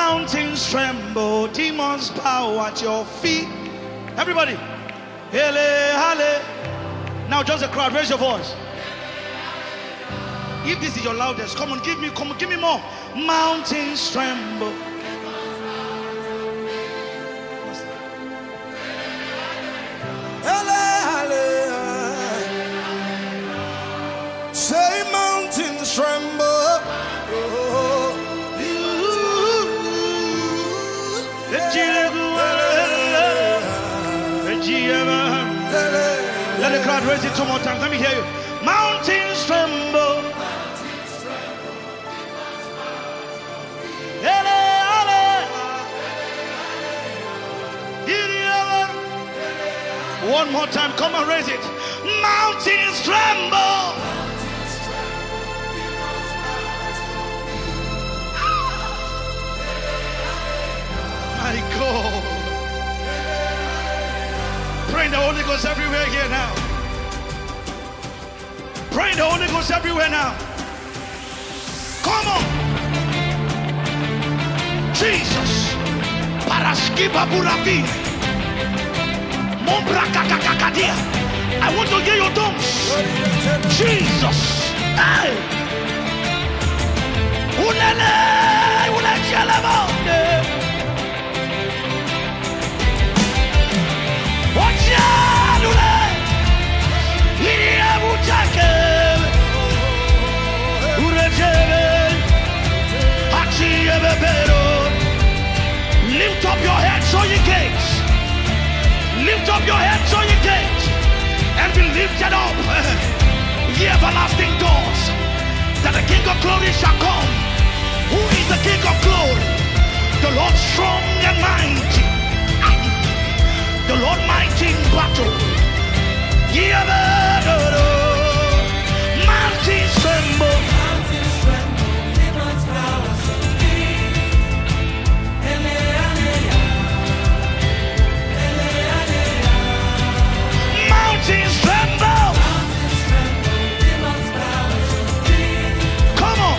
Mountains tremble, demons bow at your feet. Everybody, hele, hale. Now just the crowd, raise your voice. If this is your loudest, come on, give me more. Mountains tremble. Say mountains tremble. Let the crowd raise it 2 more times. Let me hear you. Mountains tremble. One more time, come and raise it. Mountains tremble. My God. Pray in the Holy Ghost everywhere here now. Pray in the Holy Ghost everywhere now. Come on. Jesus. Paraskiba buravi. I want to hear your tongues. Jesus. Hey. Ulele, ulele, lift up your heads, O ye gates. Lift up your heads, O ye gates, and be lifted up, ye everlasting doors, that the King of glory shall come. Who is the King of glory? The Lord strong and mighty, the Lord mighty in battle. Ye mountains tremble. Mountains tremble. Come on.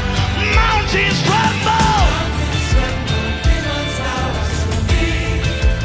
Mountains tremble.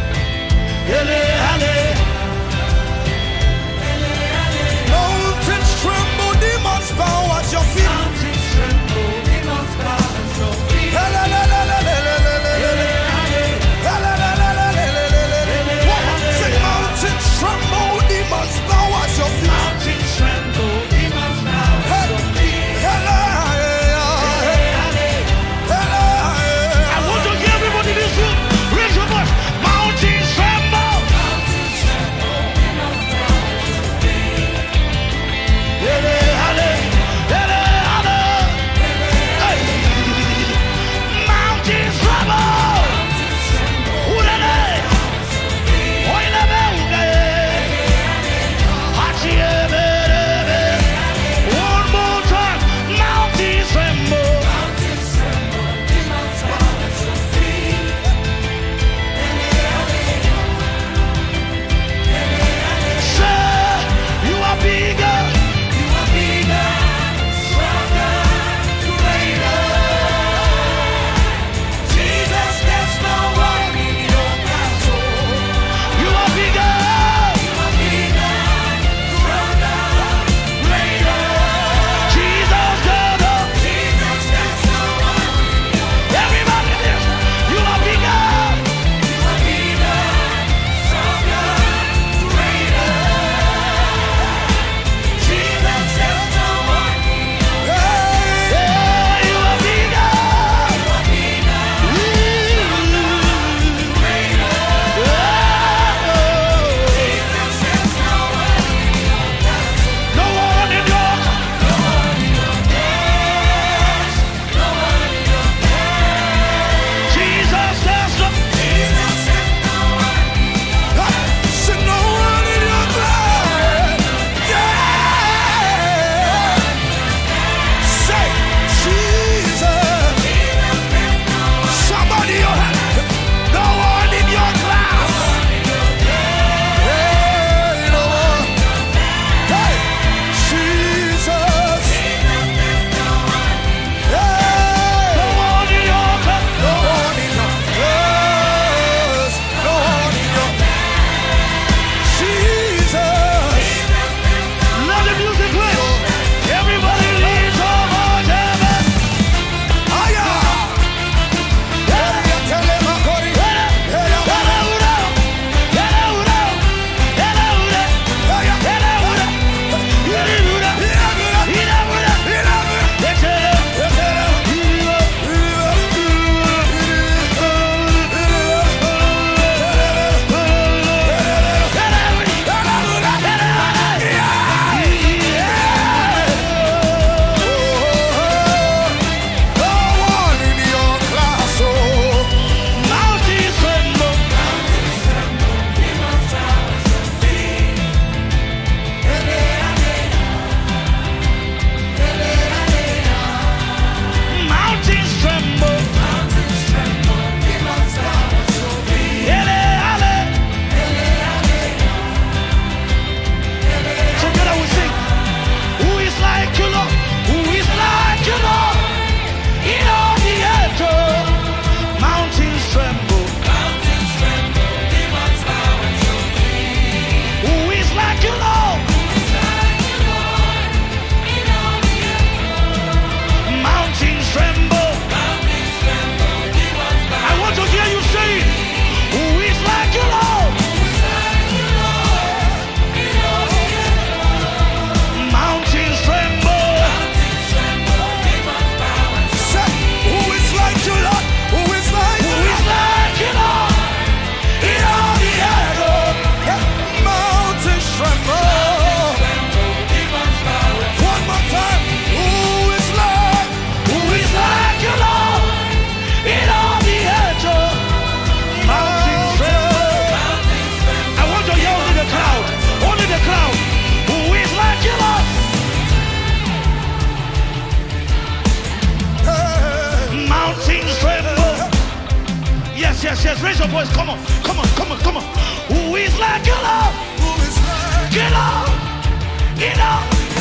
your voice. Come on. Come on. Come on. Come on. Who is like you, Lord? You know. You know.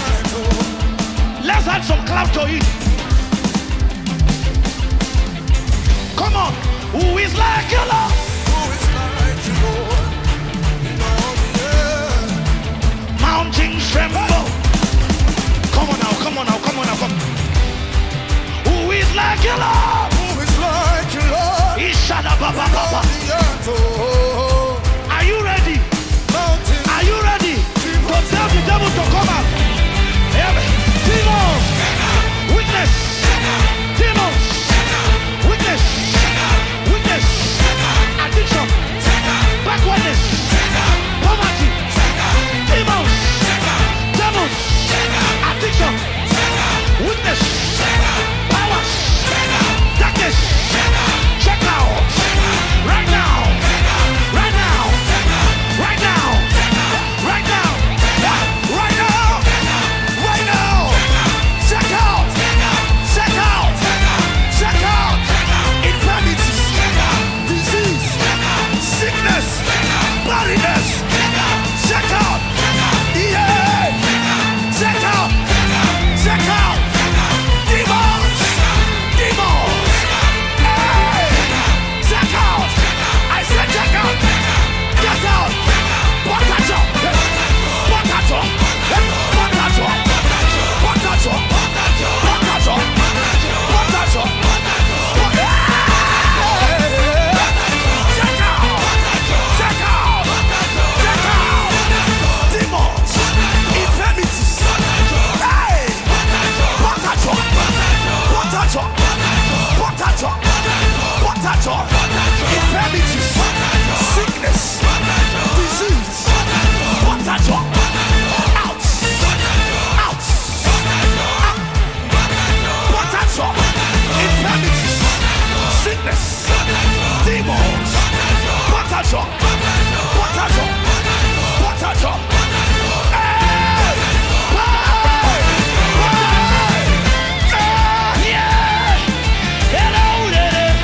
Let's add some clap to it. Come on. Who is like you, Lord? Mountains tremble. Come on now, come on now, come on now, come. Who is like you, Lord? Who is like you, Lord? Ishada Baba Baba. Are you ready? Mountains. Are you ready to tell the devil to come out? Demons, weakness, demons, weakness, weakness, addiction, backwardness, poverty, demons, devils, addiction, weakness, powers, darkness, check out right now, right now, right now, right now, right now, right now, check out, check out, check out, infirmities, disease, sickness, bloodiness, check out, yeah, check out, check out, demons, demons, hey, check out, I said check out, get out, potato, potato, potato, potato, potato, potato, check out, check out, check out, demons, infirmities, hey, potato, potato, potato, potato, infirmities, sickness, disease, potato, out, out, potato, infirmities, sickness, demons, potato, potato, potato, hey, hey, hey, yeah, hello there,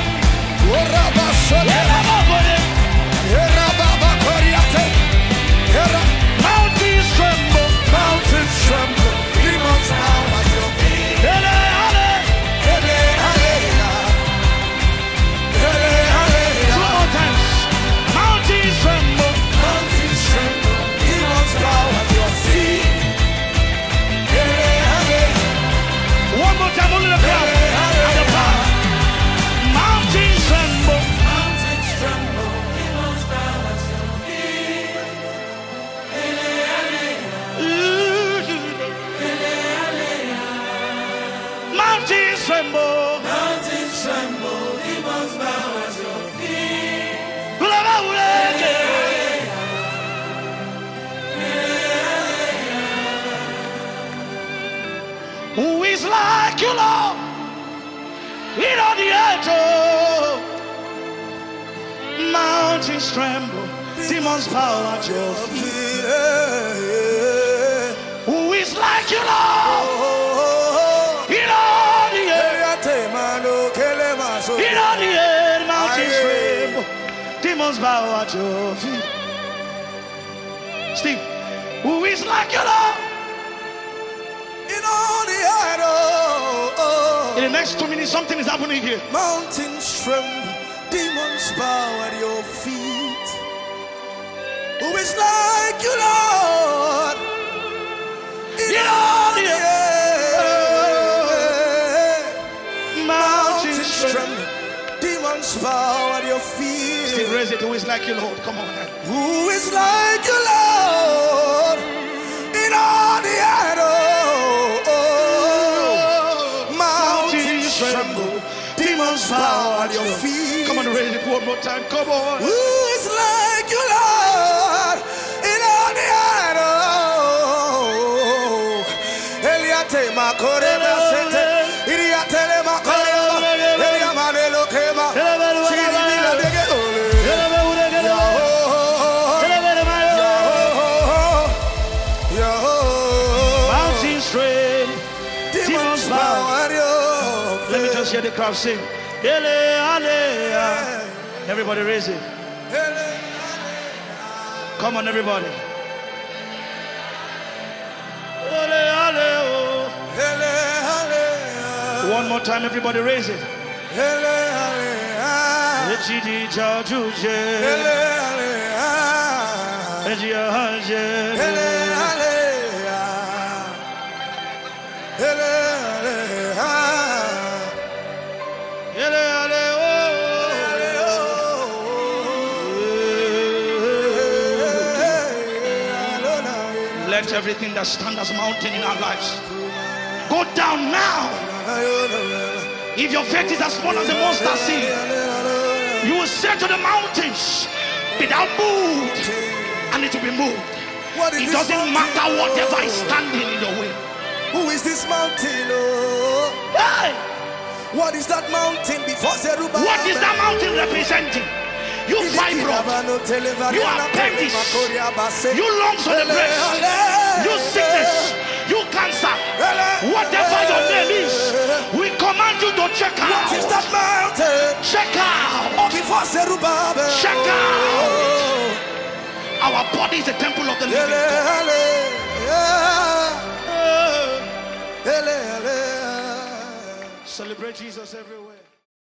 mountains tremble, Mountains tremble, demons bow at your feet. hele, Hele, hallelujah. Hele, hallelujah. two more times, mountains tremble, Mountains tremble, demons bow at your feet. Hele, hallelujah. one more time, only the crowd, and the power, mountains tremble, Mountains tremble, demons bow at your feet. mountains tremble, Mountains tremble, demons bow at your feet. Who is like you, Lord? In all the earth, oh. Mountains tremble, demons bow at your feet. Who is like you, Lord? In all the earth, in all the earth, mountains tremble, demons bow at your feet. Steve, who is like you, Lord? In all the earth, oh, oh. In the next 2 minutes, something is happening here. Mountains tremble, demons bow at your feet. Who is like you, Lord? In all the earth, mountains tremble, demons bow at your feet. Steve, raise it. Who is like you, Lord? Come on. Who is like you, Lord? In all the earth, oh, oh. Mountains tremble, demons bow at your feet. Come on, raise it one more time. Come on. Who is like you, Lord? In all the earth, oh. Eliate makore basete, iriatele makore ba, eliamane lokema, shiribila dege ole. Mountains tremble, demons bow. Let me just hear the crowd sing. Ele, ale, Everybody raise it. Come on, everybody. One more time, everybody raise it. Let everything that stands as mountain in our lives go down now. If your faith is as small as a mustard seed, you will say to the mountains, be thou moved, and it will be moved. It doesn't matter whatever is standing in your way. Who is this mountain? Oh. Hey! What is that mountain before Zerubbabel? What is that mountain representing? You fibroid, you appendix, you lungs on the breast, you sickness, you cancer, whatever your name is, we command you to check out. What is that mountain? Check out. Oh, before Zerubbabel. Check out. Our body is a temple of the living God. Celebrate Jesus everywhere.